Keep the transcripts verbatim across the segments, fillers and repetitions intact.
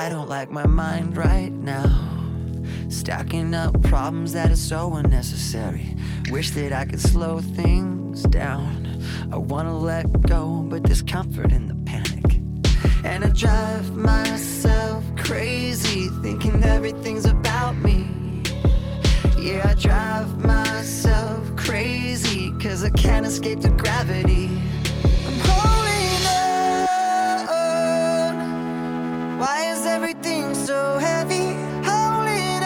I don't like my mind right now. Stacking up problems that are so unnecessary. Wish that I could slow things down. I wanna let go, but there's comfort in the panic. And I drive myself crazy, thinking everything's about me. Yeah, I drive myself crazy, cause I can't escape the gravity. I'm holding on. Why is everything so heavy? Holding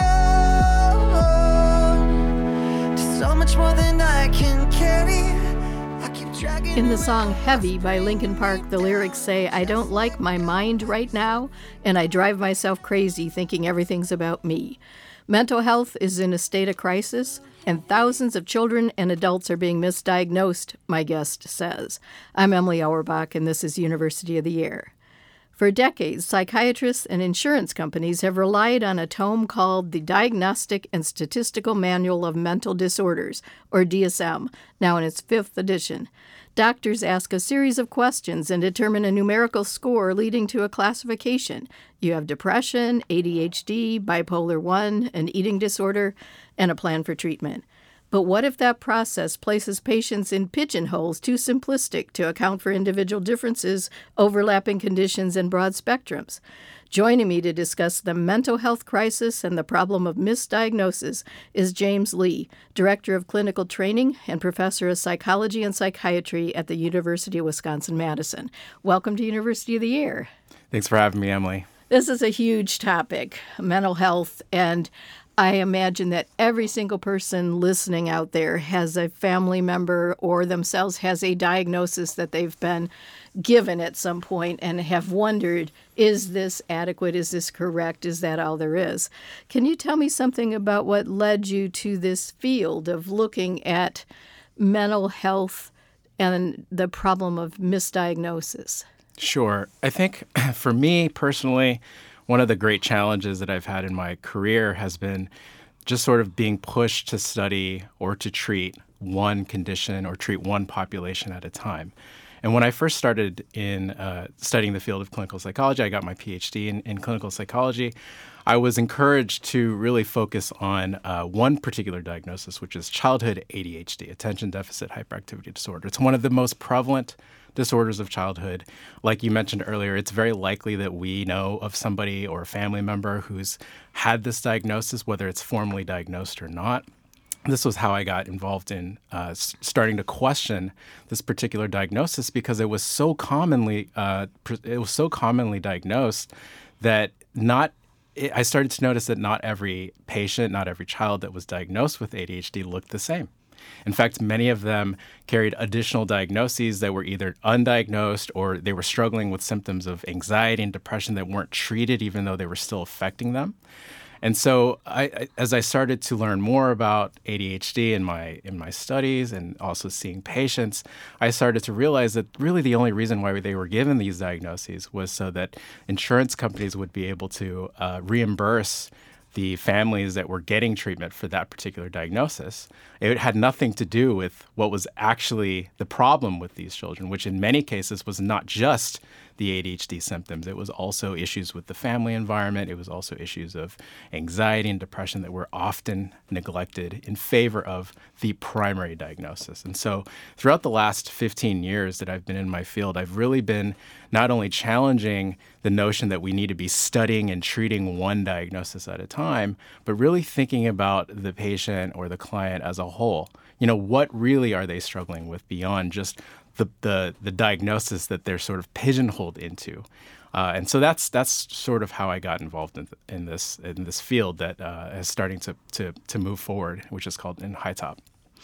on to so much more than I can carry. I keep dragging. In the song Heavy by Linkin Park, the lyrics say, I don't like my mind right now, and I drive myself crazy thinking everything's about me. Mental health is in a state of crisis, and thousands of children and adults are being misdiagnosed, my guest says. I'm Emily Auerbach, and this is University of the Year. For decades, psychiatrists and insurance companies have relied on a tome called the Diagnostic and Statistical Manual of Mental Disorders, or D S M, now in its fifth edition. Doctors ask a series of questions and determine a numerical score leading to a classification. You have depression, A D H D, bipolar one, an eating disorder, and a plan for treatment. But what if that process places patients in pigeonholes too simplistic to account for individual differences, overlapping conditions, and broad spectrums? Joining me to discuss the mental health crisis and the problem of misdiagnosis is James Lee, Director of Clinical Training and Professor of Psychology and Psychiatry at the University of Wisconsin-Madison. Welcome to University of the Year. Thanks for having me, Emily. This is a huge topic, mental health, and I imagine that every single person listening out there has a family member or themselves has a diagnosis that they've been given at some point and have wondered, is this adequate? Is this correct? Is that all there is? Can you tell me something about what led you to this field of looking at mental health and the problem of misdiagnosis? Sure. I think for me personally, one of the great challenges that I've had in my career has been just sort of being pushed to study or to treat one condition or treat one population at a time. And when I first started in uh, studying the field of clinical psychology, I got my P H D in, in clinical psychology. I was encouraged to really focus on uh, one particular diagnosis, which is childhood A D H D, attention deficit hyperactivity disorder. It's one of the most prevalent disorders of childhood. Like you mentioned earlier, it's very likely that we know of somebody or a family member who's had this diagnosis, whether it's formally diagnosed or not. This was how I got involved in uh, s- starting to question this particular diagnosis because it was so commonly uh, pr- it was so commonly diagnosed that not it, I started to notice that not every patient, not every child that was diagnosed with A D H D looked the same. In fact, many of them carried additional diagnoses that were either undiagnosed or they were struggling with symptoms of anxiety and depression that weren't treated even though they were still affecting them. And so I, I, as I started to learn more about A D H D in my in my studies and also seeing patients, I started to realize that really the only reason why they were given these diagnoses was so that insurance companies would be able to uh, reimburse the families that were getting treatment for that particular diagnosis. It had nothing to do with what was actually the problem with these children, which in many cases was not just the A D H D symptoms. It was also issues with the family environment. It was also issues of anxiety and depression that were often neglected in favor of the primary diagnosis. And so throughout the last fifteen years that I've been in my field, I've really been not only challenging the notion that we need to be studying and treating one diagnosis at a time, but really thinking about the patient or the client as a whole. You know, what really are they struggling with beyond just the the, the diagnosis that they're sort of pigeonholed into? Uh, and so that's that's sort of how I got involved in, in this in this field that uh, is starting to, to to move forward, which is called in High Top.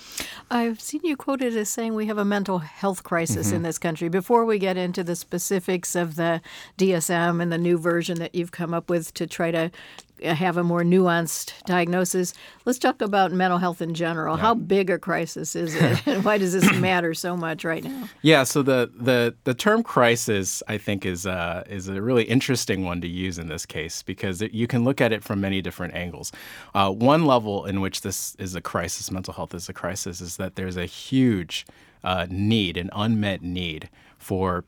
I've seen you quoted as saying we have a mental health crisis Mm-hmm. in this country. Before we get into the specifics of the D S M and the new version that you've come up with to try to have a more nuanced diagnosis, let's talk about mental health in general. Yeah. How big a crisis is it? And why does this matter so much right now? Yeah, so the the, the term crisis, I think, is uh, is a really interesting one to use in this case because it, you can look at it from many different angles. Uh, one level in which this is a crisis, mental health is a crisis, is that there's a huge uh, need, an unmet need for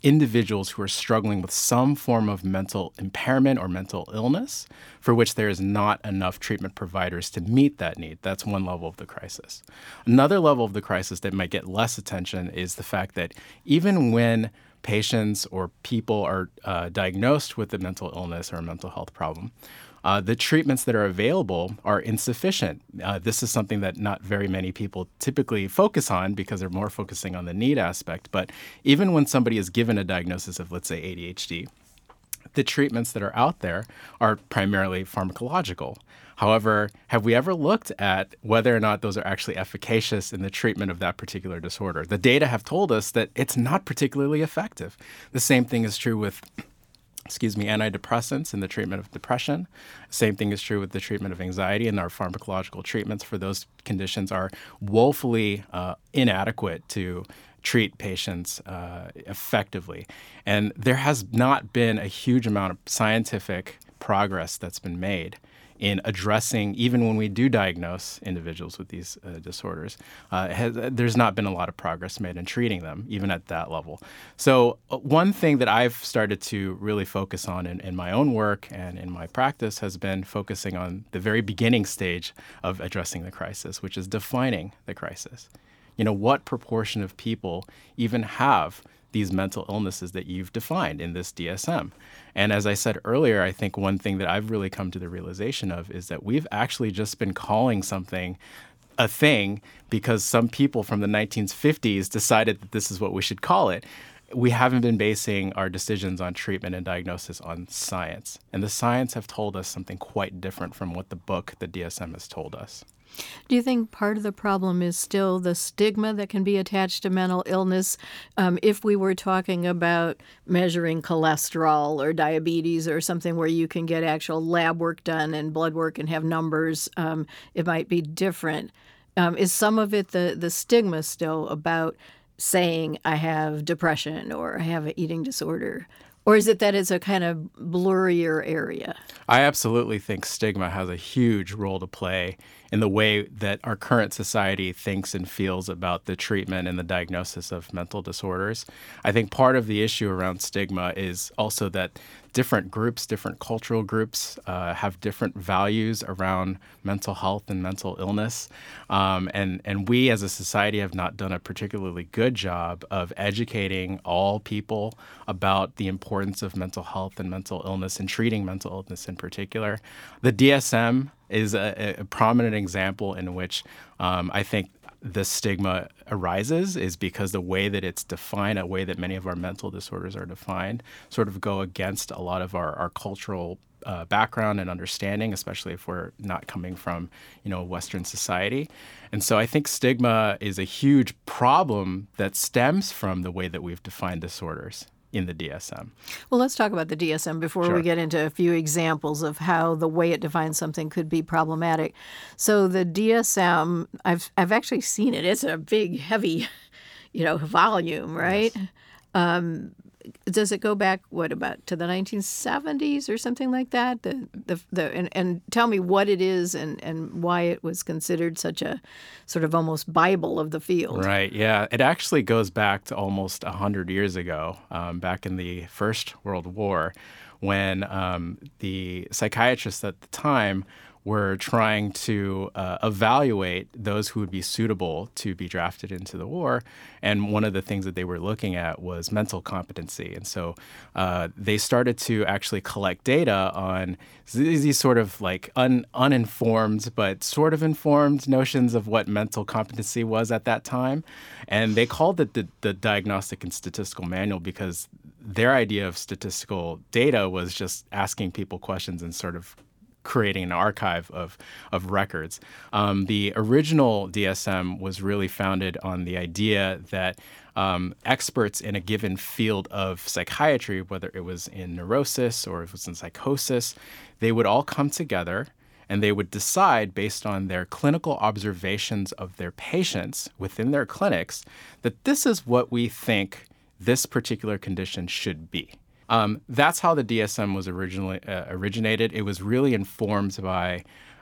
individuals who are struggling with some form of mental impairment or mental illness for which there is not enough treatment providers to meet that need. That's one level of the crisis. Another level of the crisis that might get less attention is the fact that even when patients or people are uh, diagnosed with a mental illness or a mental health problem, Uh, the treatments that are available are insufficient. Uh, this is something that not very many people typically focus on because they're more focusing on the need aspect. But even when somebody is given a diagnosis of, let's say, A D H D, the treatments that are out there are primarily pharmacological. However, have we ever looked at whether or not those are actually efficacious in the treatment of that particular disorder? The data have told us that it's not particularly effective. The same thing is true with excuse me, antidepressants in the treatment of depression. Same thing is true with the treatment of anxiety, and our pharmacological treatments for those conditions are woefully uh, inadequate to treat patients uh, effectively. And there has not been a huge amount of scientific progress that's been made in addressing, even when we do diagnose individuals with these uh, disorders, uh, has, there's not been a lot of progress made in treating them, even at that level. So uh, one thing that I've started to really focus on in, in my own work and in my practice has been focusing on the very beginning stage of addressing the crisis, which is defining the crisis. You know, what proportion of people even have these mental illnesses that you've defined in this D S M? And as I said earlier, I think one thing that I've really come to the realization of is that we've actually just been calling something a thing because some people from the nineteen fifties decided that this is what we should call it. We haven't been basing our decisions on treatment and diagnosis on science. And the science have told us something quite different from what the book, the D S M, has told us. Do you think part of the problem is still the stigma that can be attached to mental illness? Um, if we were talking about measuring cholesterol or diabetes or something where you can get actual lab work done and blood work and have numbers, um, it might be different. Um, is some of it the, the stigma still about saying I have depression or I have an eating disorder? Or is it that it's a kind of blurrier area? I absolutely think stigma has a huge role to play in the way that our current society thinks and feels about the treatment and the diagnosis of mental disorders. I think part of the issue around stigma is also that different groups, different cultural groups uh, have different values around mental health and mental illness. Um, and, and we as a society have not done a particularly good job of educating all people about the importance of mental health and mental illness and treating mental illness in particular. The D S M is a, a prominent example in which um, I think the stigma arises is because the way that it's defined, a way that many of our mental disorders are defined, sort of go against a lot of our, our cultural uh, background and understanding, especially if we're not coming from, you know, Western society. And so I think stigma is a huge problem that stems from the way that we've defined disorders in the D S M. Well, let's talk about the D S M before Sure. we get into a few examples of how the way it defines something could be problematic. So the D S M, I've I've actually seen it. It's a big, heavy, you know, volume, right? Yes. Um, does it go back, what, about to the nineteen seventies or something like that? The the, the and, and tell me what it is and, and why it was considered such a sort of almost Bible of the field. Right, yeah. It actually goes back to almost one hundred years ago, um, back in the First World War, when um, the psychiatrists at the time were trying to uh, evaluate those who would be suitable to be drafted into the war. And one of the things that they were looking at was mental competency. And so uh, they started to actually collect data on these, these sort of like un, uninformed but sort of informed notions of what mental competency was at that time. And they called it the, the Diagnostic and Statistical Manual because their idea of statistical data was just asking people questions and sort of creating an archive of, of records. Um, the original D S M was really founded on the idea that um, experts in a given field of psychiatry, whether it was in neurosis or if it was in psychosis, they would all come together and they would decide based on their clinical observations of their patients within their clinics that this is what we think this particular condition should be. Um, that's how the D S M was originally uh, originated. It was really informed by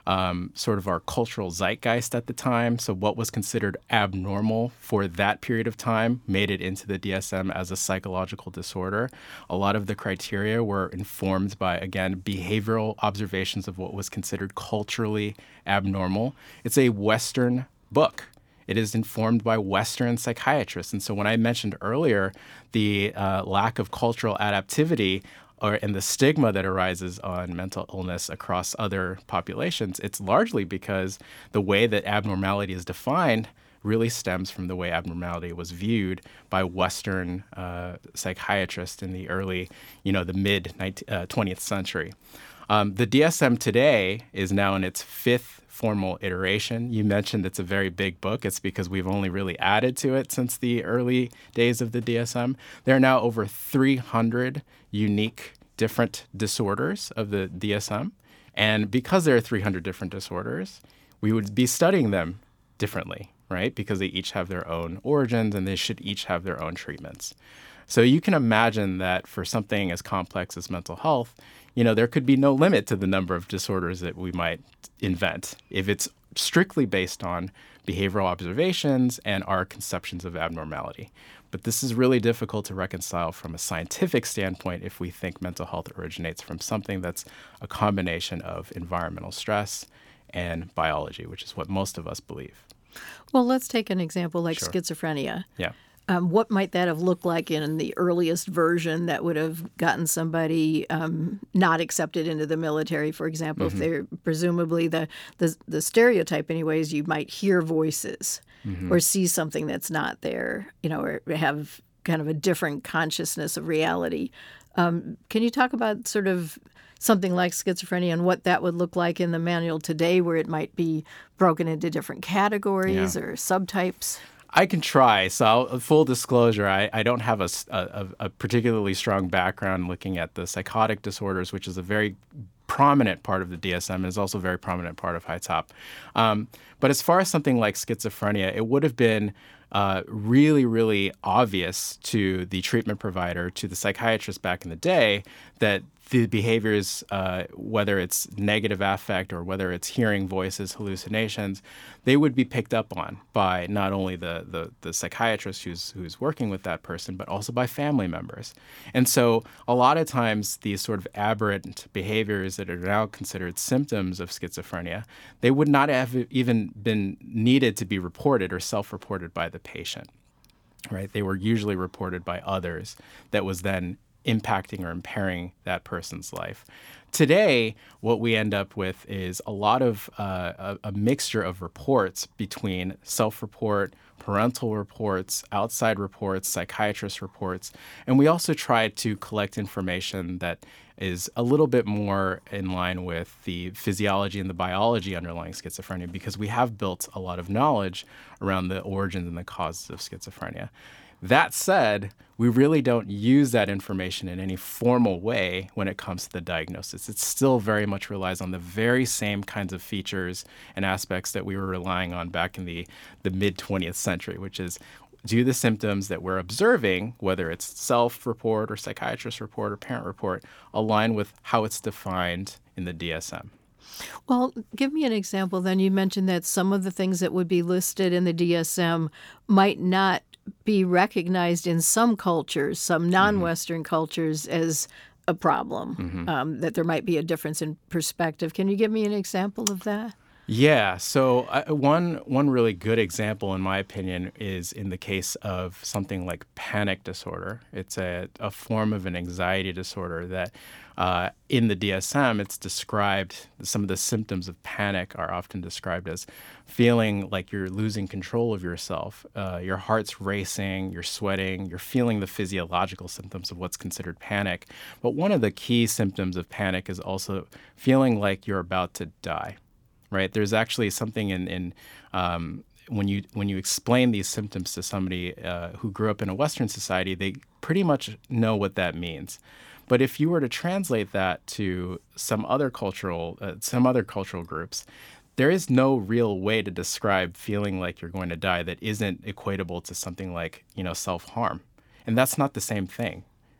um, sort of our cultural zeitgeist at the time. So what was considered abnormal for that period of time made it into the D S M as a psychological disorder. A lot of the criteria were informed by, again, behavioral observations of what was considered culturally abnormal. It's a Western book. It is informed by Western psychiatrists. And so when I mentioned earlier the uh, lack of cultural adaptivity or and the stigma that arises on mental illness across other populations, it's largely because the way that abnormality is defined really stems from the way abnormality was viewed by Western uh, psychiatrists in the early, you know, the mid twentieth century. Um, the D S M today is now in its fifth formal iteration. You mentioned it's a very big book. It's because we've only really added to it since the early days of the D S M. There are now over three hundred unique different disorders of the D S M. And because there are three hundred different disorders, we would be studying them differently, right? Because they each have their own origins and they should each have their own treatments. So you can imagine that for something as complex as mental health, you know, there could be no limit to the number of disorders that we might invent if it's strictly based on behavioral observations and our conceptions of abnormality. But this is really difficult to reconcile from a scientific standpoint if we think mental health originates from something that's a combination of environmental stress and biology, which is what most of us believe. Well, let's take an example like Sure. schizophrenia. Yeah. Um, what might that have looked like in the earliest version that would have gotten somebody um, not accepted into the military, for example? Mm-hmm. If they're presumably the, the the stereotype, anyways, you might hear voices Mm-hmm. or see something that's not there, you know, or have kind of a different consciousness of reality. Um, can you talk about sort of something like schizophrenia and what that would look like in the manual today, where it might be broken into different categories Yeah. or subtypes? I can try. So, I'll, full disclosure, I, I don't have a, s- a- a particularly strong background looking at the psychotic disorders, which is a very prominent part of the D S M and is also a very prominent part of High Top. Um, but as far as something like schizophrenia, it would have been uh, really, really obvious to the treatment provider, to the psychiatrist back in the day, that the behaviors, uh, whether it's negative affect or whether it's hearing voices, hallucinations, they would be picked up on by not only the, the, the psychiatrist who's, who's working with that person, but also by family members. And so a lot of times these sort of aberrant behaviors that are now considered symptoms of schizophrenia, they would not have even been needed to be reported or self-reported by the patient, right? They were usually reported by others that was then impacting or impairing that person's life. Today, what we end up with is a lot of uh, a, a mixture of reports between self-report, parental reports, outside reports, psychiatrist reports, and we also try to collect information that is a little bit more in line with the physiology and the biology underlying schizophrenia, because we have built a lot of knowledge around the origins and the causes of schizophrenia. That said, we really don't use that information in any formal way when it comes to the diagnosis. It still very much relies on the very same kinds of features and aspects that we were relying on back in the, the mid twentieth century, which is, do the symptoms that we're observing, whether it's self-report or psychiatrist report or parent report, align with how it's defined in the D S M? Well, give me an example then. You mentioned that some of the things that would be listed in the D S M might not be recognized in some cultures, some non-Western mm-hmm. cultures, as a problem, mm-hmm. um, that there might be a difference in perspective. Can you give me an example of that? Yeah. So uh, one one really good example, in my opinion, is in the case of something like panic disorder. It's a, a form of an anxiety disorder that uh, in the D S M, it's described, some of the symptoms of panic are often described as feeling like you're losing control of yourself. Uh, your heart's racing, you're sweating, you're feeling the physiological symptoms of what's considered panic. But one of the key symptoms of panic is also feeling like you're about to die. Right? There's actually something in, in um, when you when you explain these symptoms to somebody uh, who grew up in a Western society, they pretty much know what that means. But if you were to translate that to some other cultural uh, some other cultural groups, there is no real way to describe feeling like you're going to die that isn't equatable to something like, you know, self-harm. And that's not the same thing.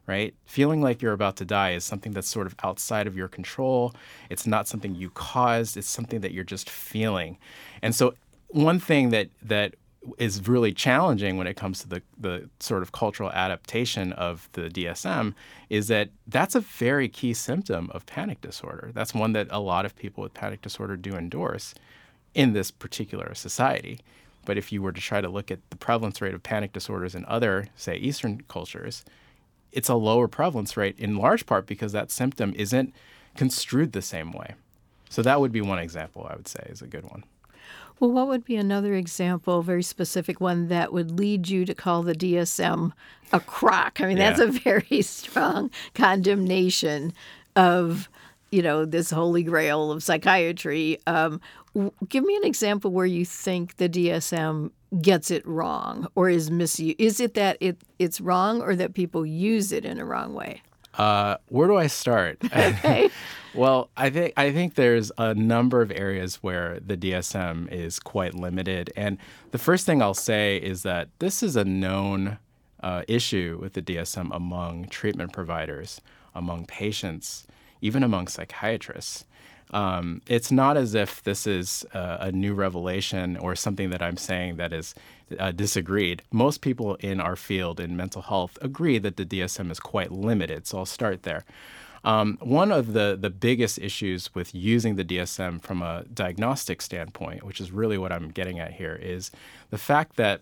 right? Feeling like you're about to die is something that's sort of outside of your control. It's not something you caused. It's something that you're just feeling. And so one thing that that is really challenging when it comes to the, the sort of cultural adaptation of the D S M is that that's a very key symptom of panic disorder. That's one that a lot of people with panic disorder do endorse in this particular society. But if you were to try to look at the prevalence rate of panic disorders in other, say, Eastern cultures, it's a lower prevalence rate in large part because that symptom isn't construed the same way. So that would be one example, I would say, is a good one. Well, what would be another example, a very specific one, that would lead you to call the D S M a crock? I mean, Yeah. that's a very strong condemnation of, you know, this holy grail of psychiatry. Um, w- give me an example where you think the D S M gets it wrong or is misused. Is it that it it's wrong or that people use it in a wrong way? Uh, where do I start? Okay. Well, I think I think there's a number of areas where the D S M is quite limited. And the first thing I'll say is that this is a known uh, issue with the D S M among treatment providers, among patients, even among psychiatrists. Um, it's not as if this is uh, a new revelation or something that I'm saying that is uh, disagreed. Most people in our field in mental health agree that the D S M is quite limited, so I'll start there. Um, one of the, the biggest issues with using the D S M from a diagnostic standpoint, which is really what I'm getting at here, is the fact that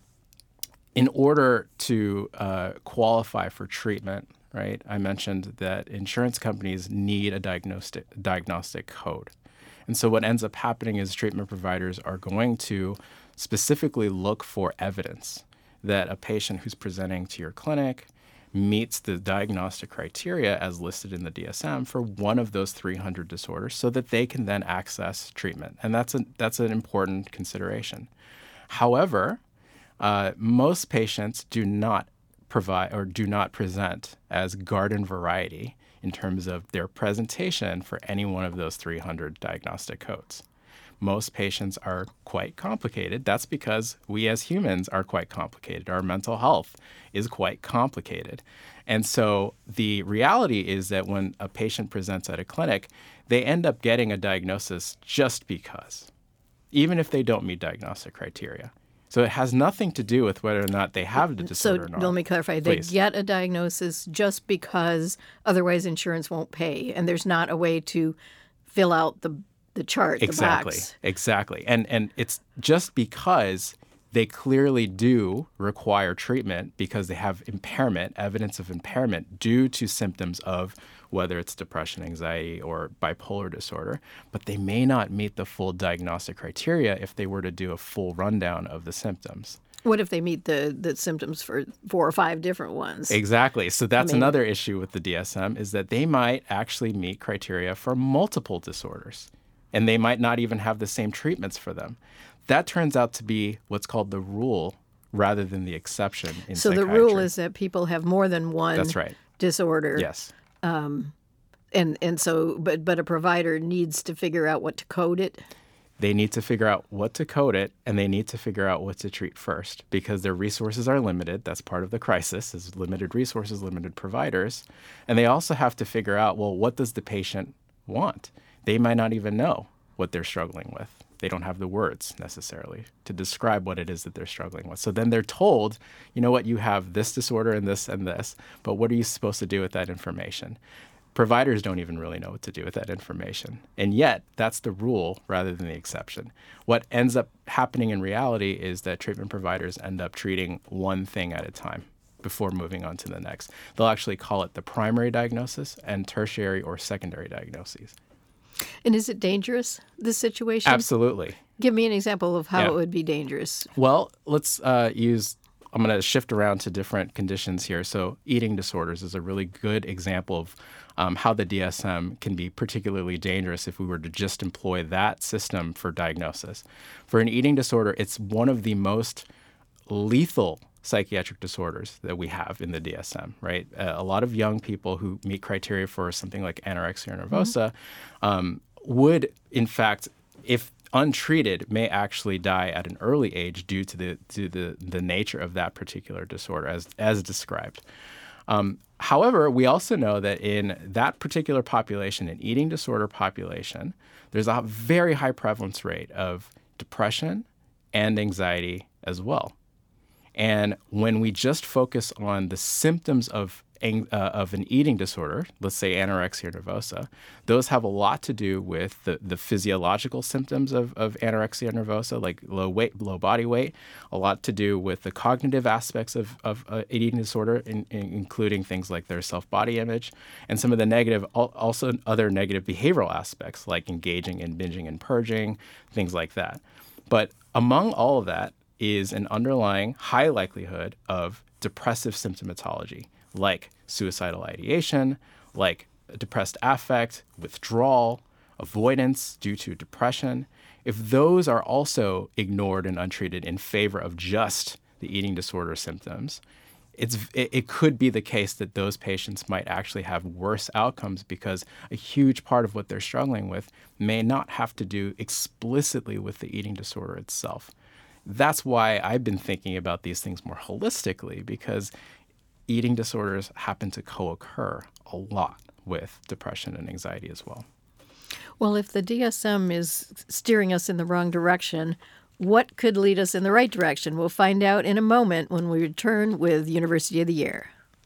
in order to uh, qualify for treatment, right, I mentioned that insurance companies need a diagnostic diagnostic code. And so what ends up happening is treatment providers are going to specifically look for evidence that a patient who's presenting to your clinic meets the diagnostic criteria as listed in the D S M for one of those three hundred disorders so that they can then access treatment. And that's, a, that's an important consideration. However, uh, most patients do not provide or do not present as garden variety in terms of their presentation for any one of those three hundred diagnostic codes. Most patients are quite complicated. That's because we as humans are quite complicated. Our mental health is quite complicated. And so the reality is that when a patient presents at a clinic, they end up getting a diagnosis just because, even if they don't meet diagnostic criteria. So it has nothing to do with whether or not they have the So disorder or not. let me clarify. Please. They get a diagnosis just because otherwise insurance won't pay, and there's not a way to fill out the the chart, Exactly, the box. exactly. And and it's just because they clearly do require treatment because they have impairment, evidence of impairment due to symptoms of whether it's depression, anxiety, or bipolar disorder, but they may not meet the full diagnostic criteria if they were to do a full rundown of the symptoms. What if they meet the, the symptoms for four or five different ones? Exactly. So that's I mean- another issue with the D S M is that they might actually meet criteria for multiple disorders, and they might not even have the same treatments for them. That turns out to be what's called the rule rather than the exception in So the psychiatry. rule is that people have more than one That's right. disorder. Yes. And and so but but a provider needs to figure out what to code it. They need to figure out what to code it, and they need to figure out what to treat first because their resources are limited. That's part of the crisis is limited resources, limited providers. And they also have to figure out, well, what does the patient want? They might not even know what they're struggling with. They don't have the words necessarily to describe what it is that they're struggling with. So then they're told, you know what, you have this disorder and this and this, but what are you supposed to do with that information? Providers don't even really know what to do with that information. And yet, that's the rule rather than the exception. What ends up happening in reality is that treatment providers end up treating one thing at a time before moving on to the next. They'll actually call it the primary diagnosis and tertiary or secondary diagnoses. And is it dangerous, this situation? Absolutely. Give me an example of how Yeah. it would be dangerous. Well, let's uh, use, I'm going to shift around to different conditions here. So eating disorders is a really good example of um, how the D S M can be particularly dangerous if we were to just employ that system for diagnosis. For an eating disorder, it's one of the most lethal psychiatric disorders that we have in the D S M, right? Uh, a lot of young people who meet criteria for something like anorexia nervosa um, would, in fact, if untreated, may actually die at an early age due to the to the, the nature of that particular disorder as as described. Um, However, we also know that in that particular population, an eating disorder population, there's a very high prevalence rate of depression and anxiety as well. And when we just focus on the symptoms of uh, of an eating disorder, let's say anorexia nervosa, those have a lot to do with the, the physiological symptoms of, of anorexia nervosa, like low weight, low body weight, a lot to do with the cognitive aspects of, of uh, eating disorder, in, in, including things like their self-body image, and some of the negative, also other negative behavioral aspects like engaging in binging and purging, things like that. But among all of that is an underlying high likelihood of depressive symptomatology, like suicidal ideation, like depressed affect, withdrawal, avoidance due to depression. If those are also ignored and untreated in favor of just the eating disorder symptoms, it's, it, it could be the case that those patients might actually have worse outcomes because a huge part of what they're struggling with may not have to do explicitly with the eating disorder itself. That's why I've been thinking about these things more holistically, because eating disorders happen to co-occur a lot with depression and anxiety as well. Well, if the D S M is steering us in the wrong direction, what could lead us in the right direction? We'll find out in a moment when we return with University of the Year.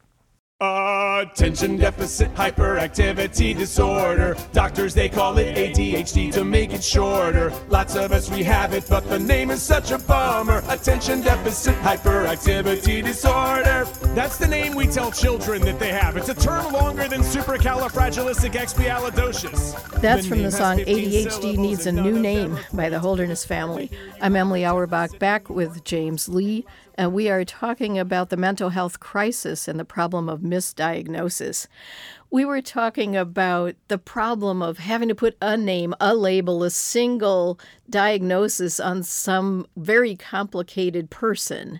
Attention deficit hyperactivity disorder. Doctors, they call it A D H D to make it shorter. Lots of us, we have it, but the name is such a bummer. Attention deficit hyperactivity disorder. That's the name we tell children that they have. It's a term longer than supercalifragilisticexpialidocious. That's The from the name has song A fifteen D H D syllables Needs a and New none of Name them by the Holderness Family. I'm Emily Auerbach, back with James Lee, and we are talking about the mental health crisis and the problem of misdiagnosis. We were talking about the problem of having to put a name, a label, a single diagnosis on some very complicated person.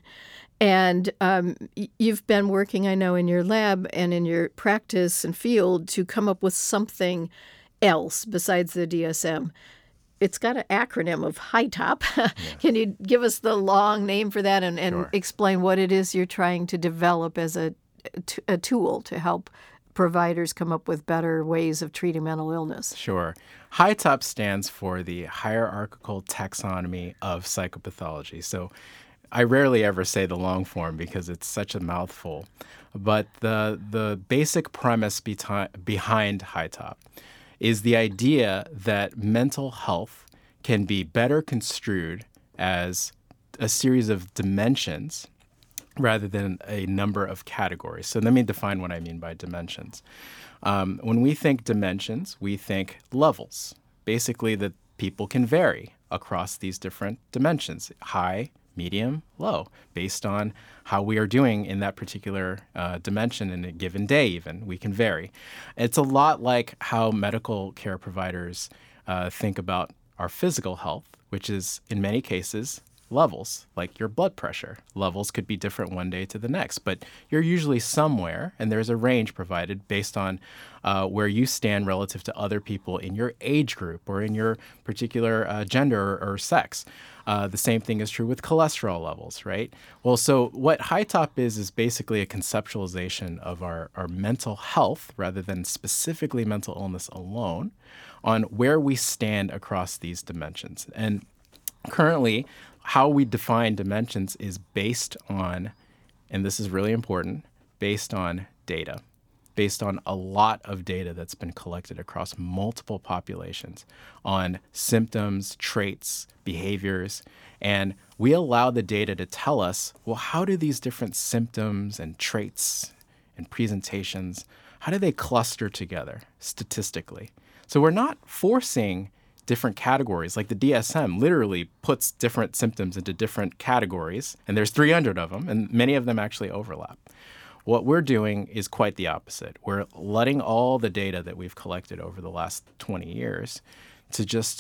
And um, you've been working, I know, in your lab and in your practice and field to come up with something else besides the D S M. It's got an acronym of HITOP. Yes. Can you give us the long name for that and, and Sure. explain what it is you're trying to develop as a, a tool to help providers come up with better ways of treating mental illness? Sure. HITOP stands for the Hierarchical Taxonomy of Psychopathology. So I rarely ever say the long form because it's such a mouthful. But the the basic premise beti- behind HITOP is the idea that mental health can be better construed as a series of dimensions rather than a number of categories. So let me define what I mean by dimensions. Um, when we think dimensions, we think levels, basically that people can vary across these different dimensions, high, medium, low, based on how we are doing in that particular uh, dimension in a given day even. We can vary. It's a lot like how medical care providers uh, think about our physical health, which is in many cases levels, like your blood pressure. Levels could be different one day to the next, but you're usually somewhere, and there's a range provided based on uh, where you stand relative to other people in your age group or in your particular uh, gender or, or sex. Uh, the same thing is true with cholesterol levels, right? Well, so what HITOP is is basically a conceptualization of our, our mental health rather than specifically mental illness alone on where we stand across these dimensions. And currently, how we define dimensions is based on, and this is really important, based on data, based on a lot of data that's been collected across multiple populations on symptoms, traits, behaviors, and we allow the data to tell us, well, how do these different symptoms and traits and presentations, how do they cluster together statistically? So we're not forcing different categories. Like the D S M literally puts different symptoms into different categories, and there's three hundred of them, and many of them actually overlap. What we're doing is quite the opposite. We're letting all the data that we've collected over the last twenty years to just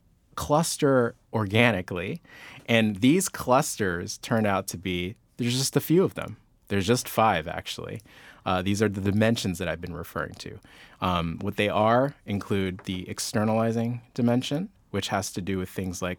cluster organically, and these clusters turn out to be, there's just a few of them. There's just five, actually. Uh, these are the dimensions that I've been referring to. Um, what they are include the externalizing dimension, which has to do with things like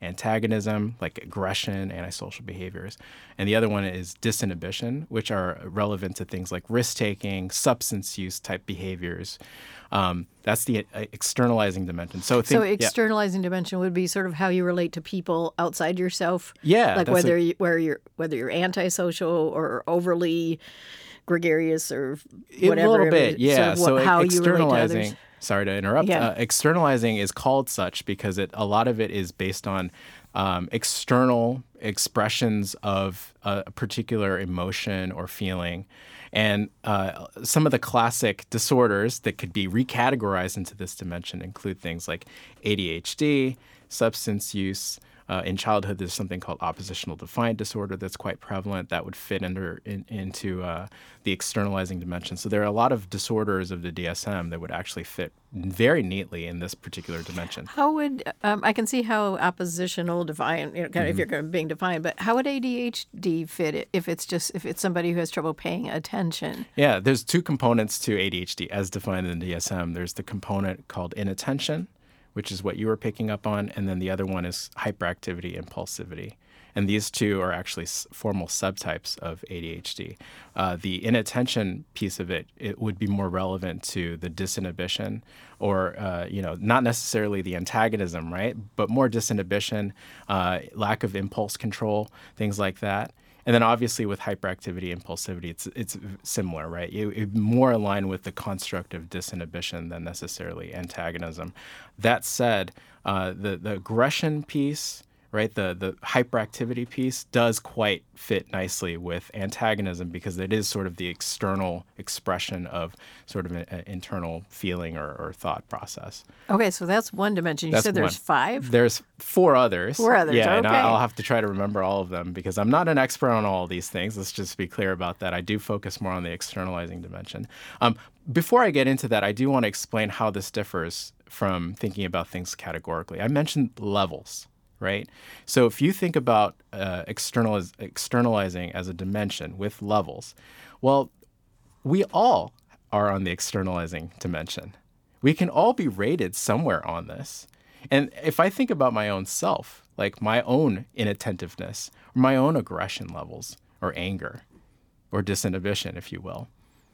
antagonism, like aggression, antisocial behaviors. And the other one is disinhibition, which are relevant to things like risk-taking, substance use type behaviors. Um, that's the uh, externalizing dimension. So, think, so externalizing yeah. dimension would be sort of how you relate to people outside yourself. Yeah, like whether a, you, where you're whether you're antisocial or overly gregarious or whatever. A little bit, yeah. Sort of so how externalizing. You relate to others. Sorry to interrupt. Yeah. Uh, externalizing is called such because it a lot of it is based on um, external expressions of a, a particular emotion or feeling. And uh, some of the classic disorders that could be recategorized into this dimension include things like A D H D, substance use. Uh, in childhood, there's something called oppositional defiant disorder that's quite prevalent that would fit under in, into uh, the externalizing dimension. So there are a lot of disorders of the D S M that would actually fit very neatly in this particular dimension. How would um, I can see how oppositional defiant, you know, kind of Mm-hmm. if you're being defiant, but how would A D H D fit if it's just if it's somebody who has trouble paying attention? Yeah, there's two components to A D H D as defined in the D S M. There's the component called inattention, which is what you were picking up on, and then the other one is hyperactivity, impulsivity. And these two are actually s- formal subtypes of A D H D. Uh, the inattention piece of it, it would be more relevant to the disinhibition or, uh, you know, not necessarily the antagonism, right? But more disinhibition, uh, lack of impulse control, things like that. And then obviously with hyperactivity, impulsivity, it's it's similar, right? It, it more aligned with the construct of disinhibition than necessarily antagonism. That said, uh, the the aggression piece, right, the the hyperactivity piece does quite fit nicely with antagonism because it is sort of the external expression of sort of an, an internal feeling or, or thought process. Okay, so that's one dimension. You That's said there's one. five? There's four others. Four others, Yeah, and okay. I'll have to try to remember all of them because I'm not an expert on all of these things. Let's just be clear about that. I do focus more on the externalizing dimension. Um, before I get into that, I do want to explain how this differs from thinking about things categorically. I mentioned levels, right? So if you think about uh, externaliz- externalizing as a dimension with levels, well, we all are on the externalizing dimension. We can all be rated somewhere on this. And if I think about my own self, like my own inattentiveness, or my own aggression levels, or anger, or disinhibition, if you will,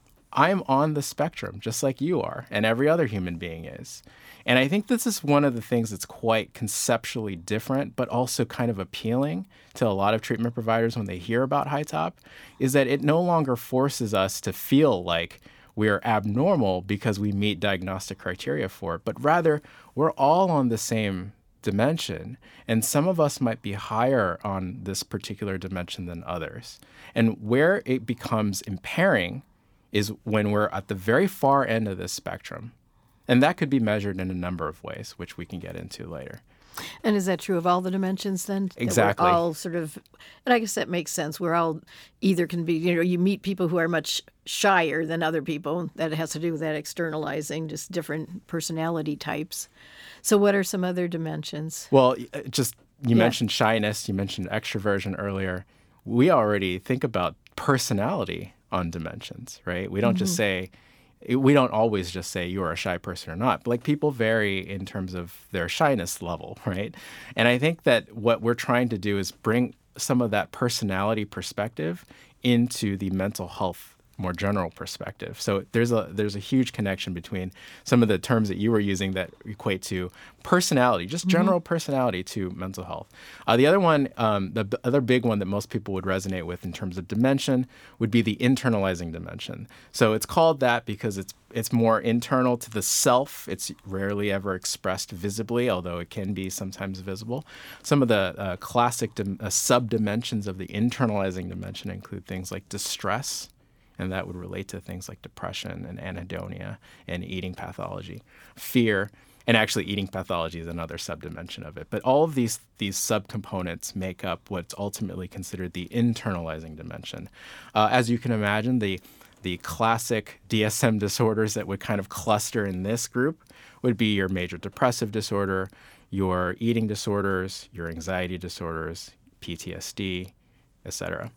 I'm on the spectrum just like you are, and every other human being is. And I think this is one of the things that's quite conceptually different, but also kind of appealing to a lot of treatment providers when they hear about High Top, is that it no longer forces us to feel like we are abnormal because we meet diagnostic criteria for it, but rather we're all on the same dimension, and some of us might be higher on this particular dimension than others. And where it becomes impairing is when we're at the very far end of this spectrum. And that could be measured in a number of ways, which we can get into later. And is that true of all the dimensions then? That Exactly. we're all sort of, and I guess that makes sense. We're all either can be, you know, you meet people who are much shyer than other people. That has to do with that externalizing, just different personality types. So what are some other dimensions? Well, uh, just you Yeah. mentioned shyness, you mentioned extroversion earlier. We already think about personality on dimensions, right? We don't just say, we don't always just say you're a shy person or not. Like people vary in terms of their shyness level, right? And I think that what we're trying to do is bring some of that personality perspective into the mental health more general perspective. So there's a there's a huge connection between some of the terms that you were using that equate to personality, just general mm-hmm. personality, to mental health. Uh, the other one, um, the b- other big one that most people would resonate with in terms of dimension would be the internalizing dimension. So it's called that because it's it's more internal to the self. It's rarely ever expressed visibly, although it can be sometimes visible. Some of the uh, classic dim- uh, sub-dimensions of the internalizing dimension include things like distress, and that would relate to things like depression and anhedonia and eating pathology, fear, and actually eating pathology is another subdimension of it. But all of these these subcomponents make up what's ultimately considered the internalizing dimension. Uh, as you can imagine, the the classic D S M disorders that would kind of cluster in this group would be your major depressive disorder, your eating disorders, your anxiety disorders, P T S D, et cetera.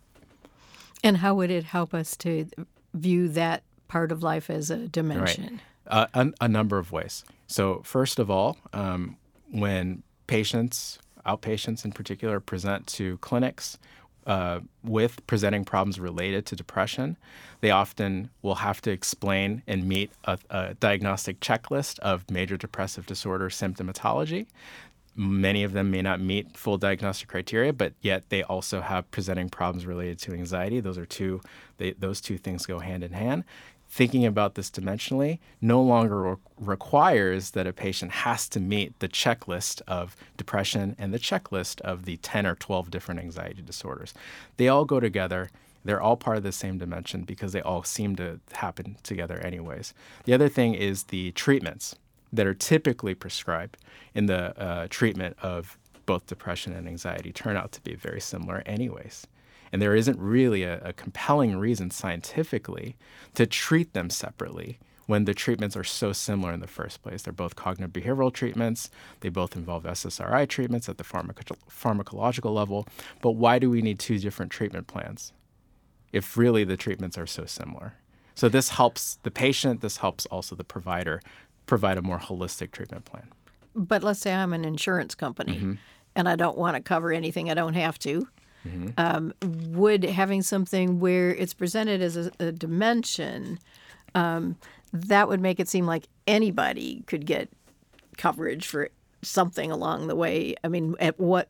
And how would it help us to view that part of life as a dimension? Right. Uh, a, a number of ways. So first of all, um, when patients outpatients in particular, present to clinics uh, with presenting problems related to depression, they often will have to explain and meet a, a diagnostic checklist of major depressive disorder symptomatology. Many of them may not meet full diagnostic criteria, but yet they also have presenting problems related to anxiety. Those are two, they, those two things go hand in hand. Thinking about this dimensionally no longer re- requires that a patient has to meet the checklist of depression and the checklist of the ten or twelve different anxiety disorders. They all go together. They're all part of the same dimension because they all seem to happen together anyways. The other thing is the treatments that are typically prescribed in the uh, treatment of both depression and anxiety turn out to be very similar anyways. And there isn't really a, a compelling reason scientifically to treat them separately when the treatments are so similar in the first place. They're both cognitive behavioral treatments. They both involve S S R I treatments at the pharmaco- pharmacological level. But why do we need two different treatment plans if really the treatments are so similar? So this helps the patient. This helps also the provider provide a more holistic treatment plan. But let's say I'm an insurance company Mm-hmm. and I don't want to cover anything I don't have to. Mm-hmm. Um, would having something where it's presented as a, a dimension, um, that would make it seem like anybody could get coverage for something along the way. I mean, at what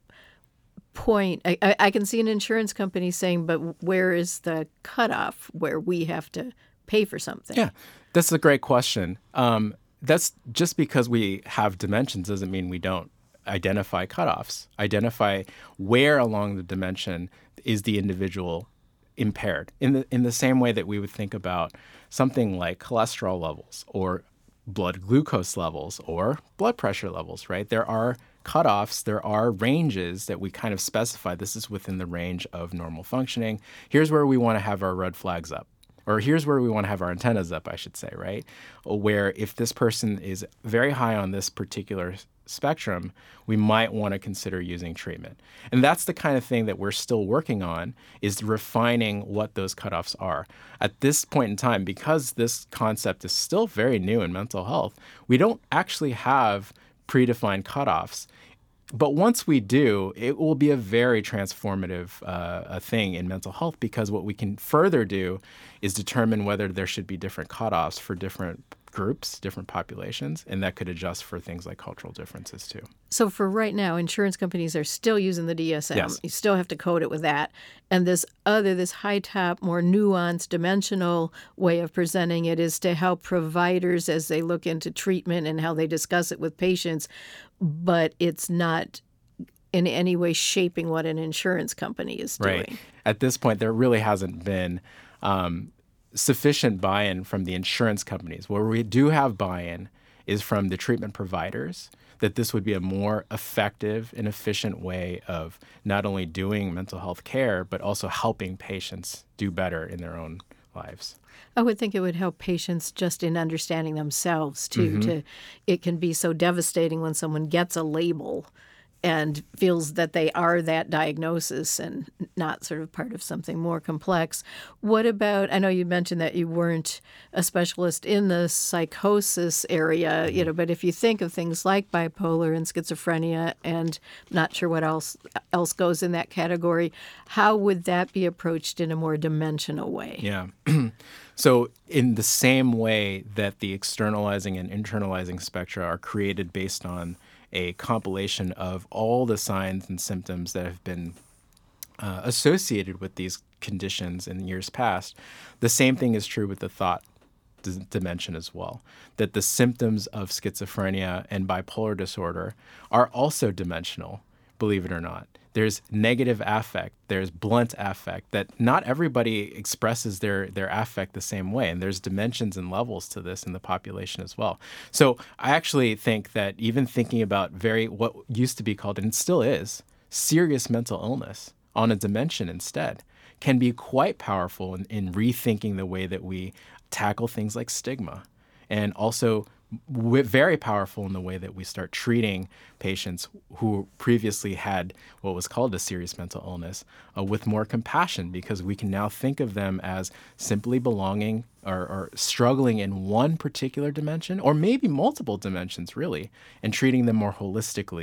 point? I, I, I can see an insurance company saying, but where is the cutoff where we have to pay for something? Yeah, that's a great question. Um, that's just because we have dimensions doesn't mean we don't identify cutoffs, identify where along the dimension is the individual impaired. In the in the same way that we would think about something like cholesterol levels or blood glucose levels or blood pressure levels, right? There are cutoffs, there are ranges that we kind of specify. This is within the range of normal functioning. Here's where we want to have our red flags up. Or here's where we want to have our antennas up, I should say, right? Where if this person is very high on this particular spectrum, we might want to consider using treatment. And that's the kind of thing that we're still working on, is refining what those cutoffs are. At this point in time, because this concept is still very new in mental health, we don't actually have predefined cutoffs. But once we do, it will be a very transformative uh, a thing in mental health, because what we can further do is determine whether there should be different cutoffs for different groups, different populations, and that could adjust for things like cultural differences too. So for right now, insurance companies are still using the D S M. Yes. You still have to code it with that. And this other, this high top, more nuanced, dimensional way of presenting it is to help providers as they look into treatment and how they discuss it with patients, but it's not in any way shaping what an insurance company is doing. Right. At this point, there really hasn't been um, sufficient buy-in from the insurance companies. Where we do have buy-in is from the treatment providers, that this would be a more effective and efficient way of not only doing mental health care, but also helping patients do better in their own lives. I would think it would help patients just in understanding themselves, too. Mm-hmm. To it can be so devastating when someone gets a label and feels that they are that diagnosis and not sort of part of something more complex. What about, I know you mentioned that you weren't a specialist in the psychosis area, you know, but if you think of things like bipolar and schizophrenia, and not sure what else else goes in that category, how would that be approached in a more dimensional way? Yeah. So in the same way that the externalizing and internalizing spectra are created based on a compilation of all the signs and symptoms that have been uh, associated with these conditions in years past, the same thing is true with the thought d- dimension as well, that the symptoms of schizophrenia and bipolar disorder are also dimensional, believe it or not. There's negative affect, there's blunt affect, that not everybody expresses their, their affect the same way. And there's dimensions and levels to this in the population as well. So I actually think that even thinking about very, what used to be called, and still is, serious mental illness on a dimension instead, can be quite powerful in, in rethinking the way that we tackle things like stigma. And also very powerful in the way that we start treating patients who previously had what was called a serious mental illness uh, with more compassion, because we can now think of them as simply belonging or, or struggling in one particular dimension, or maybe multiple dimensions really, and treating them more holistically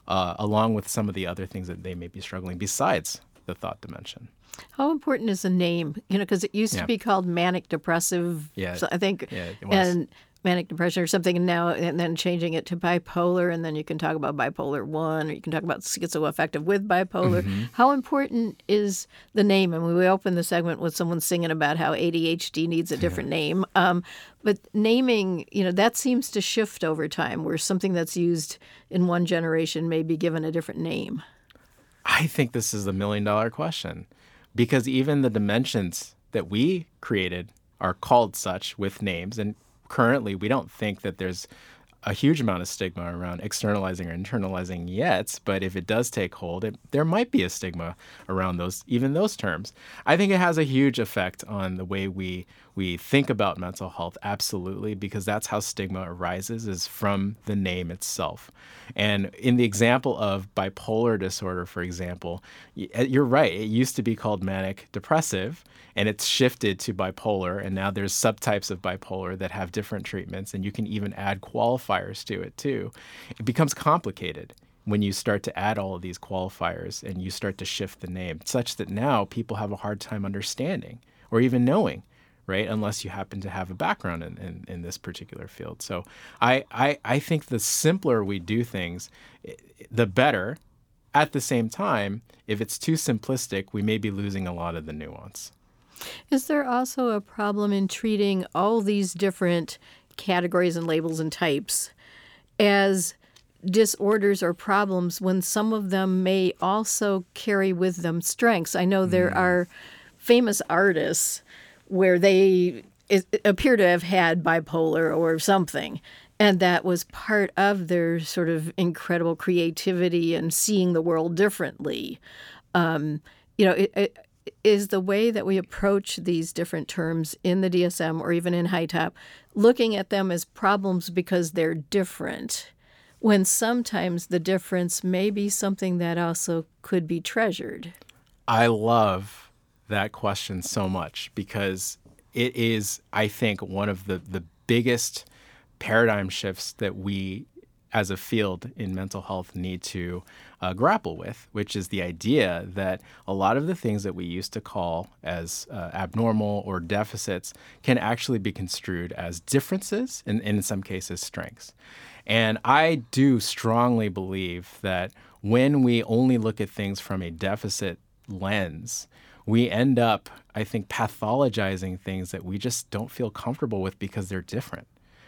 uh, along with some of the other things that they may be struggling besides the thought dimension. How important is the name? You know, because it used Yeah. to be called manic depressive, Yeah. so I think, Yeah, it was. and manic depression or something, and now and then changing it to bipolar, and then you can talk about bipolar one, or you can talk about schizoaffective with bipolar. Mm-hmm. How important is the name? I mean, we opened the segment with someone singing about how A D H D needs a different name, um, but naming, you know, that seems to shift over time, where something that's used in one generation may be given a different name. I think this is the million dollar question, because even the dimensions that we created are called such with names. And currently, we don't think that there's a huge amount of stigma around externalizing or internalizing yet. But if it does take hold, it, there might be a stigma around those, even those terms. I think it has a huge effect on the way we we think about mental health, absolutely, because that's how stigma arises, is from the name itself. And in the example of bipolar disorder, for example, y- you're right. It used to be called manic depressive, and it's shifted to bipolar. And now there's subtypes of bipolar that have different treatments, and you can even add qualifiers to it too. It becomes complicated when you start to add all of these qualifiers and you start to shift the name, such that now people have a hard time understanding or even knowing, right? Unless you happen to have a background in, in, in this particular field. So I, I, I think the simpler we do things, the better. At the same time, if it's too simplistic, we may be losing a lot of the nuance. Is there also a problem in treating all these different categories and labels and types as disorders or problems when some of them may also carry with them strengths? I know there are famous artists where they is, appear to have had bipolar or something, and that was part of their sort of incredible creativity and seeing the world differently. Um, you know, it, it, is the way that we approach these different terms in the D S M or even in High Top, looking at them as problems because they're different, when sometimes the difference may be something that also could be treasured. I love that question so much, because it is, I think, one of the, the biggest paradigm shifts that we as a field in mental health need to uh, grapple with, which is the idea that a lot of the things that we used to call as uh, abnormal or deficits can actually be construed as differences and, and in some cases strengths. And I do strongly believe that when we only look at things from a deficit lens, we end up, I think, pathologizing things that we just don't feel comfortable with because they're different.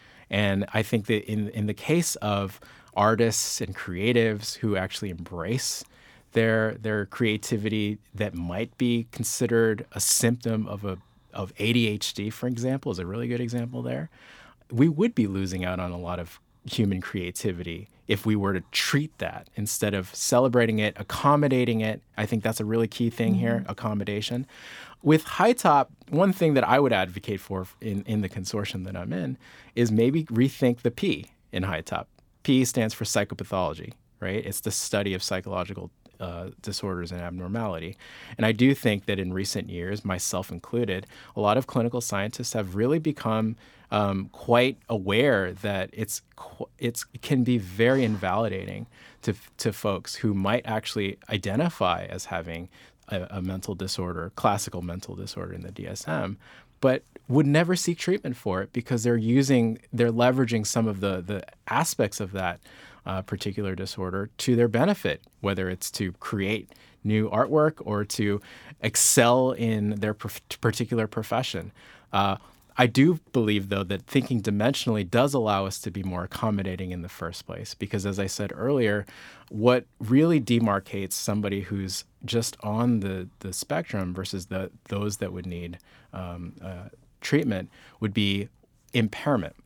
And I think that in, in the case of artists and creatives who actually embrace their their creativity that might be considered a symptom of a of A D H D, for example, is a really good example there, we would be losing out on a lot of human creativity if we were to treat that instead of celebrating it, accommodating it. I think that's a really key thing mm-hmm. here, accommodation. With High Top, one thing that I would advocate for in, in the consortium that I'm in is maybe rethink the P in High Top. P stands for psychopathology, right? It's the study of psychological uh, disorders and abnormality. And I do think that in recent years, myself included, a lot of clinical scientists have really become um, quite aware that it's it's it can be very invalidating to to folks who might actually identify as having a, a mental disorder, classical mental disorder in the D S M, but would never seek treatment for it because they're using, they're leveraging some of the the aspects of that uh, particular disorder to their benefit, whether it's to create new artwork or to excel in their prof- particular profession. Uh, I do believe, though, that thinking dimensionally does allow us to be more accommodating in the first place, because as I said earlier, what really demarcates somebody who's just on the, the spectrum versus the those that would need um, uh, treatment would be impairment.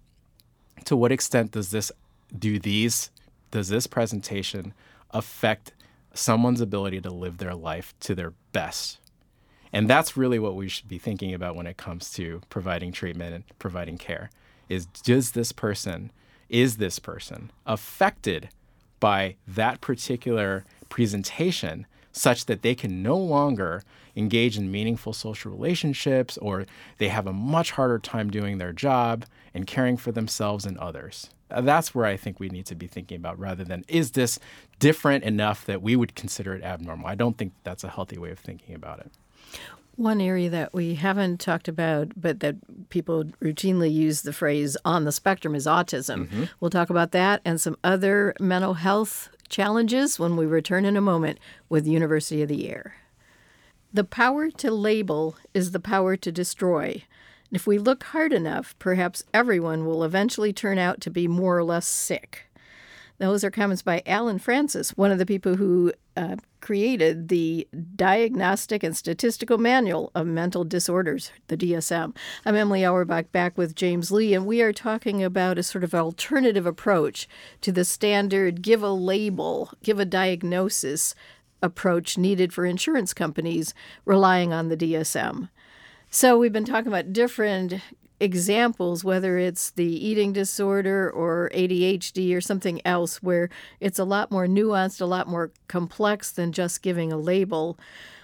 To what extent does this do these does this presentation affect someone's ability to live their life to their best? And that's really what we should be thinking about when it comes to providing treatment and providing care, is does this person, is this person affected by that particular presentation such that they can no longer engage in meaningful social relationships, or they have a much harder time doing their job and caring for themselves and others. That's where I think we need to be thinking about, rather than, is this different enough that we would consider it abnormal? I don't think that's a healthy way of thinking about it. One area that we haven't talked about, but that people routinely use the phrase on the spectrum, is autism. Mm-hmm. We'll talk about that and some other mental health challenges when we return in a moment with University of the Air. The power to label is the power to destroy. If we look hard enough, perhaps everyone will eventually turn out to be more or less sick. Those are comments by Alan Francis, one of the people who uh, created the Diagnostic and Statistical Manual of Mental Disorders, the D S M. I'm Emily Auerbach, back with James Lee, and we are talking about a sort of alternative approach to the standard give a label, give a diagnosis approach needed for insurance companies relying on the D S M. So we've been talking about different examples, whether it's the eating disorder or A D H D or something else, where it's a lot more nuanced, a lot more complex than just giving a label.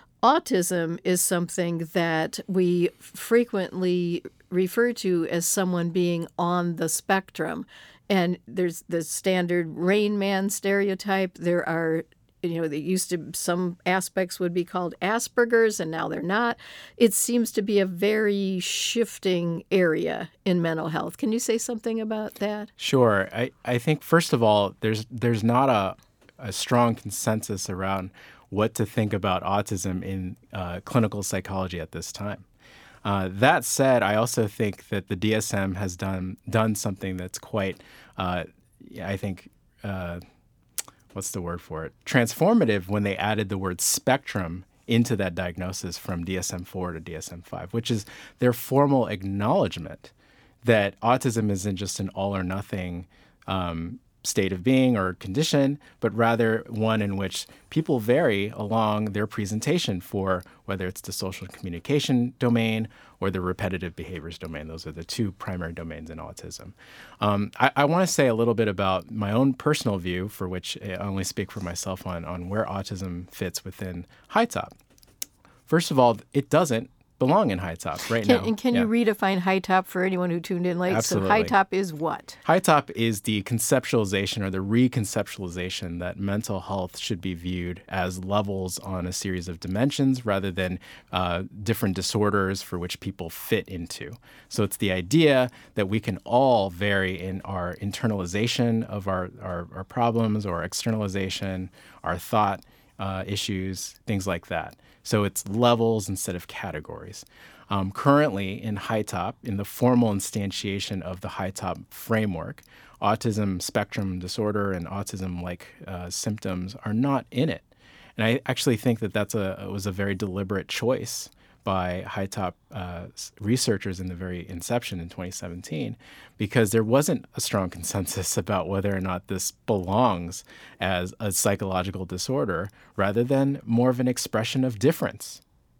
Autism is something that we frequently refer to as someone being on the spectrum. And there's the standard Rain Man stereotype. There are You know, they used to, some aspects would be called Asperger's, and now they're not. It seems to be a very shifting area in mental health. Can you say something about that? Sure. I, I think, first of all, there's there's not a, a strong consensus around what to think about autism in uh, clinical psychology at this time. Uh, that said, I also think that the D S M has done done something that's quite, uh, I think, uh, what's the word for it? transformative, when they added the word spectrum into that diagnosis from D S M four to D S M five, which is their formal acknowledgement that autism isn't just an all or nothing um, state of being or condition, but rather one in which people vary along their presentation for whether it's the social communication domain or the repetitive behaviors domain. Those are the two primary domains in autism. Um, I, I want to say a little bit about my own personal view, for which I only speak for myself, on, on where autism fits within High Top. First of all, it doesn't belong in High Top right can, now. And can yeah. you redefine High Top for anyone who tuned in late? Absolutely. So High Top is what? High Top is the conceptualization or the reconceptualization that mental health should be viewed as levels on a series of dimensions rather than uh, different disorders for which people fit into. So it's the idea that we can all vary in our internalization of our, our, our problems, or externalization, our thought uh, issues, things like that. So it's levels instead of categories. Um, currently in High Top, in the formal instantiation of the High Top framework, autism spectrum disorder and autism-like uh, symptoms are not in it. And I actually think that that's a was a very deliberate choice by High Top uh, researchers in the very inception in twenty seventeen, because there wasn't a strong consensus about whether or not this belongs as a psychological disorder rather than more of an expression of difference.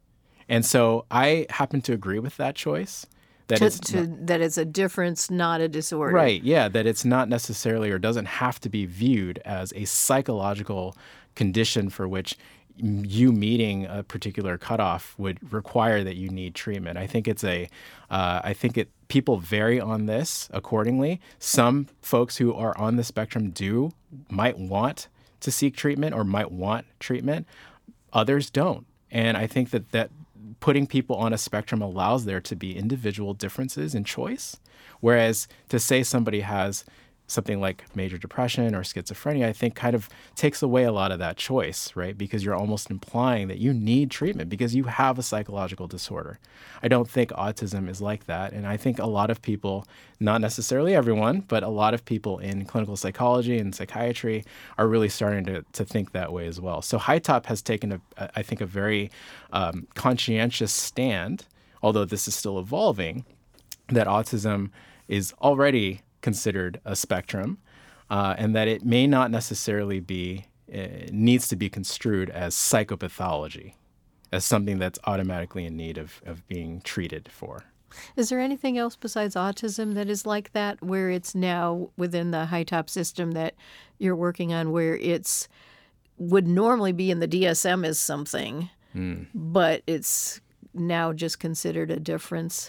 And so I happen to agree with that choice. That to, it's to, not, that it's a difference, not a disorder. Right, yeah, that it's not necessarily or doesn't have to be viewed as a psychological condition for which you meeting a particular cutoff would require that you need treatment. I think it's a, uh, I think it people vary on this accordingly. Some folks who are on the spectrum do might want to seek treatment or might want treatment. Others don't. And I think that that putting people on a spectrum allows there to be individual differences in choice. Whereas to say somebody has something like major depression or schizophrenia, I think kind of takes away a lot of that choice, right? Because you're almost implying that you need treatment because you have a psychological disorder. I don't think autism is like that. And I think a lot of people, not necessarily everyone, but a lot of people in clinical psychology and psychiatry are really starting to, to think that way as well. So High Top has taken, a, I think, a very um, conscientious stand, although this is still evolving, that autism is already considered a spectrum, uh, and that it may not necessarily be, uh, needs to be construed as psychopathology, as something that's automatically in need of, of being treated for. Is there anything else besides autism that is like that, where it's now within the High Top system that you're working on, where it's would normally be in the D S M as something, mm. but it's now just considered a difference?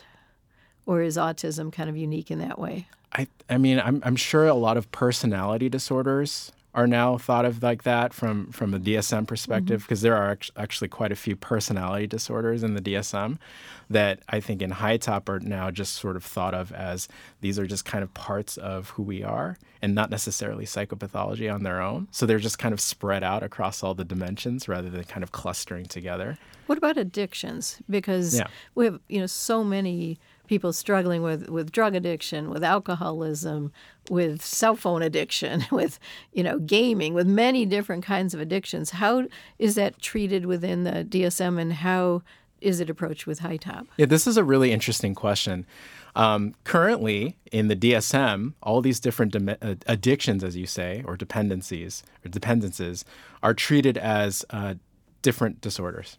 Or is autism kind of unique in that way? I I mean, I'm I'm sure a lot of personality disorders are now thought of like that from, from a D S M perspective, because mm-hmm. there are actually quite a few personality disorders in the D S M that I think in High Top are now just sort of thought of as these are just kind of parts of who we are and not necessarily psychopathology on their own. So they're just kind of spread out across all the dimensions rather than kind of clustering together. What about addictions? Because yeah. we have, you know, so many people struggling with, with drug addiction, with alcoholism, with cell phone addiction, with, you know, gaming, with many different kinds of addictions. How is that treated within the D S M, and how is it approached with High Top? Yeah, this is a really interesting question. Um, currently, in the D S M, all these different de- uh, addictions, as you say, or dependencies or dependencies, are treated as uh, different disorders.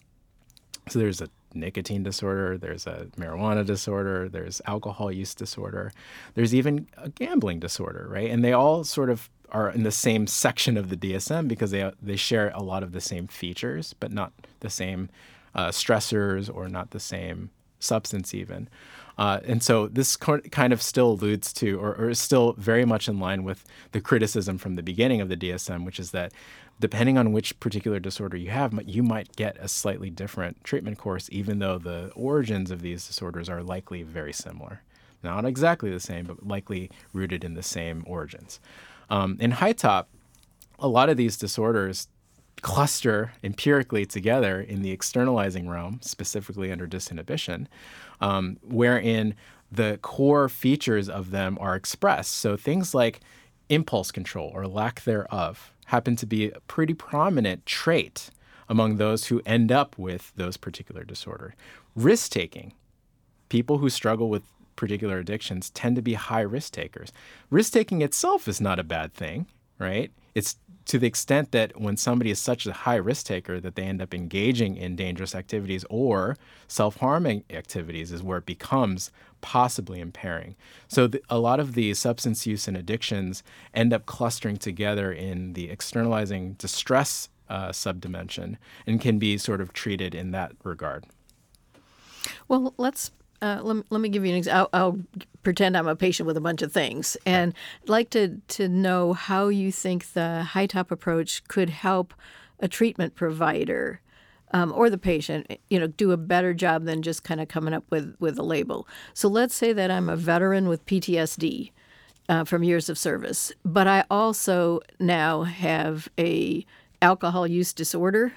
So there's a nicotine disorder, there's a marijuana disorder, there's alcohol use disorder, there's even a gambling disorder, right? And they all sort of are in the same section of the D S M because they they share a lot of the same features, but not the same uh, stressors or not the same substance even. Uh, and so this kind of still alludes to, or, or is still very much in line with the criticism from the beginning of the D S M, which is that depending on which particular disorder you have, you might get a slightly different treatment course, even though the origins of these disorders are likely very similar. Not exactly the same, but likely rooted in the same origins. Um, in High Top, a lot of these disorders cluster empirically together in the externalizing realm, specifically under disinhibition, um, wherein the core features of them are expressed. So things like impulse control or lack thereof happen to be a pretty prominent trait among those who end up with those particular disorders. Risk-taking. People who struggle with particular addictions tend to be high risk takers. Risk-taking itself is not a bad thing, right? It's to the extent that when somebody is such a high risk taker that they end up engaging in dangerous activities or self-harming activities is where it becomes possibly impairing. So the, a lot of the substance use and addictions end up clustering together in the externalizing distress uh, subdimension and can be sort of treated in that regard. Well, let's Uh, let, let me give you an example. I'll, I'll pretend I'm a patient with a bunch of things. And I'd like to, to know how you think the High Top approach could help a treatment provider um, or the patient, you know, do a better job than just kind of coming up with, with a label. So let's say that I'm a veteran with P T S D uh, from years of service, but I also now have a alcohol use disorder,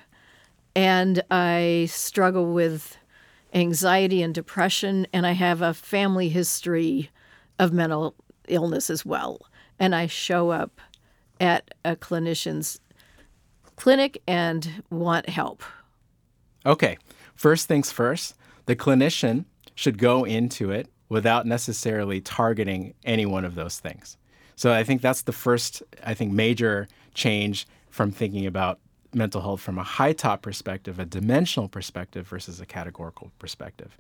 and I struggle with anxiety and depression, and I have a family history of mental illness as well. And I show up at a clinician's clinic and want help. Okay. First things first, the clinician should go into it without necessarily targeting any one of those things. So I think that's the first, I think, major change from thinking about mental health from a High Top perspective, a dimensional perspective versus a categorical perspective.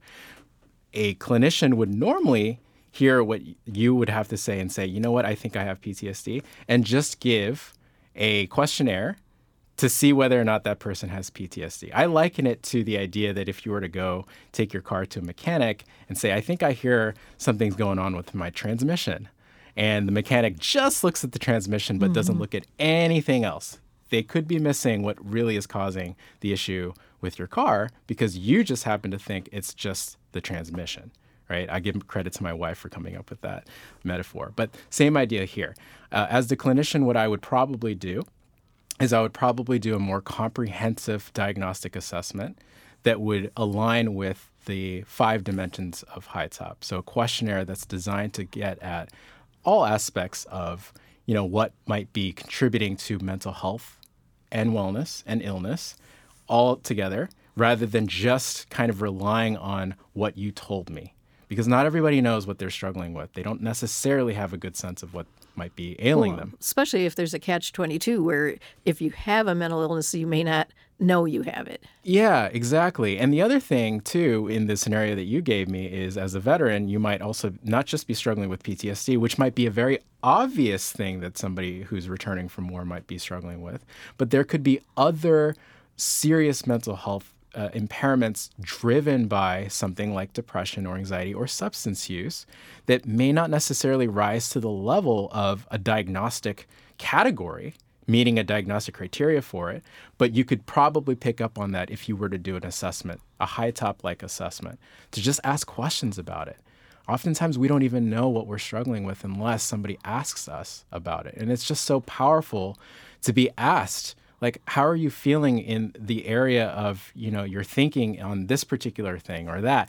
A clinician would normally hear what you would have to say and say, you know what, I think I have P T S D, and just give a questionnaire to see whether or not that person has P T S D. I liken it to the idea that if you were to go take your car to a mechanic and say, I think I hear something's going on with my transmission, and the mechanic just looks at the transmission but mm-hmm. doesn't look at anything else. They could be missing what really is causing the issue with your car because you just happen to think it's just the transmission, right? I give credit to my wife for coming up with that metaphor. But same idea here. Uh, as the clinician, what I would probably do is I would probably do a more comprehensive diagnostic assessment that would align with the five dimensions of High Top. So a questionnaire that's designed to get at all aspects of, you know, what might be contributing to mental health and wellness and illness all together, rather than just kind of relying on what you told me. Because not everybody knows what they're struggling with. They don't necessarily have a good sense of what might be ailing Well, them. especially if there's a catch twenty-two where if you have a mental illness, you may not know you have it. Yeah, exactly. And the other thing, too, in the scenario that you gave me is as a veteran, you might also not just be struggling with P T S D, which might be a very obvious thing that somebody who's returning from war might be struggling with, but there could be other serious mental health uh, impairments driven by something like depression or anxiety or substance use that may not necessarily rise to the level of a diagnostic category, meeting a diagnostic criteria for it, but you could probably pick up on that if you were to do an assessment, a high top-like assessment, to just ask questions about it. Oftentimes, we don't even know what we're struggling with unless somebody asks us about it. And it's just so powerful to be asked, like, how are you feeling in the area of, you know, your thinking on this particular thing or that?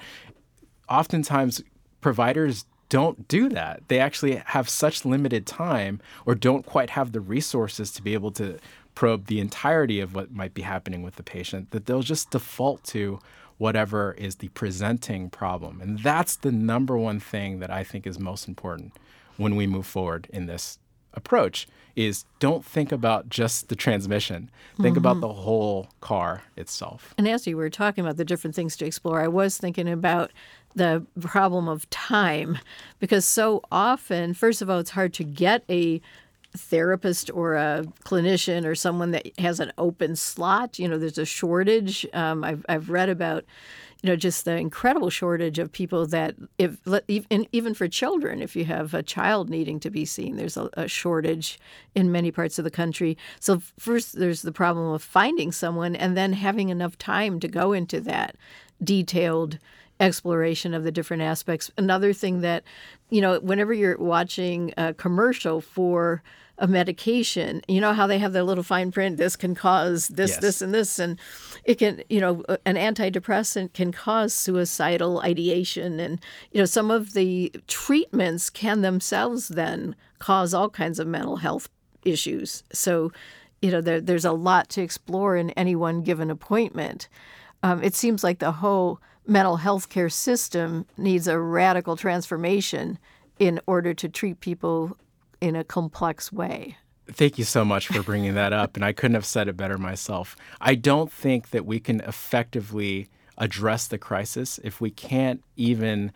Oftentimes, providers don't do that. They actually have such limited time or don't quite have the resources to be able to probe the entirety of what might be happening with the patient, that they'll just default to whatever is the presenting problem. And that's the number one thing that I think is most important when we move forward in this approach is don't think about just the transmission. Think mm-hmm. about the whole car itself. And as you were talking about the different things to explore, I was thinking about the problem of time, because so often, first of all, it's hard to get a therapist or a clinician or someone that has an open slot. You know, there's a shortage. Um, I've I've read about, you know, just the incredible shortage of people that, if even even for children, if you have a child needing to be seen, there's a, a shortage in many parts of the country. So first, there's the problem of finding someone and then having enough time to go into that detailed exploration of the different aspects. Another thing that, you know, whenever you're watching a commercial for a medication, you know how they have their little fine print, this can cause this, yes. this, and this, and it can, you know, an antidepressant can cause suicidal ideation. And, you know, some of the treatments can themselves then cause all kinds of mental health issues. So, you know, there, there's a lot to explore in any one given appointment. Um, it seems like the whole mental health care system needs a radical transformation in order to treat people in a complex way. Thank you so much for bringing that up, and I couldn't have said it better myself. I don't think that we can effectively address the crisis if we can't even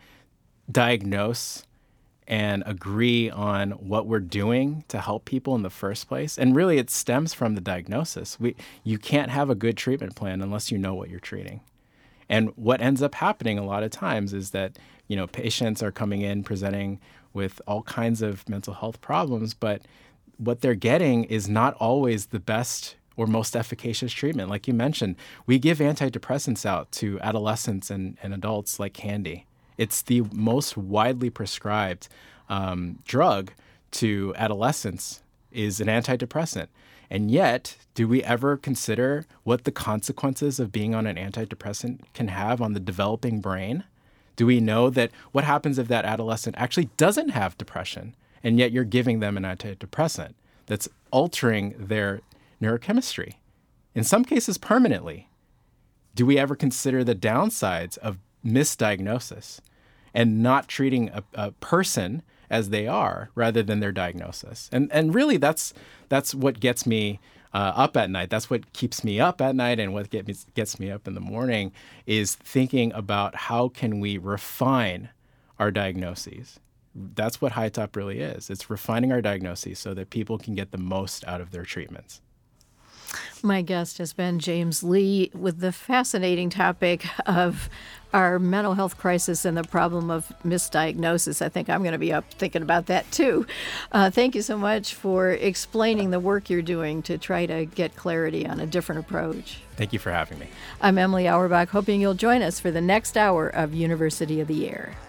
diagnose and agree on what we're doing to help people in the first place. And really, it stems from the diagnosis. We, you can't have a good treatment plan unless you know what you're treating. And what ends up happening a lot of times is that, you know, patients are coming in presenting with all kinds of mental health problems, but what they're getting is not always the best or most efficacious treatment. Like you mentioned, we give antidepressants out to adolescents and, and adults like candy. It's the most widely prescribed um, drug to adolescents is an antidepressant. And yet, do we ever consider what the consequences of being on an antidepressant can have on the developing brain? Do we know that what happens if that adolescent actually doesn't have depression, and yet you're giving them an antidepressant that's altering their neurochemistry, in some cases permanently? Do we ever consider the downsides of misdiagnosis and not treating a, a person as they are rather than their diagnosis? And and really, that's that's what gets me uh, up at night. That's what keeps me up at night, and what get me, gets me up in the morning is thinking about how can we refine our diagnoses. That's what High Top really is. It's refining our diagnoses so that people can get the most out of their treatments. My guest has been James Lee with the fascinating topic of our mental health crisis and the problem of misdiagnosis. I think I'm going to be up thinking about that too. Uh, thank you so much for explaining the work you're doing to try to get clarity on a different approach. Thank you for having me. I'm Emily Auerbach, hoping you'll join us for the next hour of University of the Air.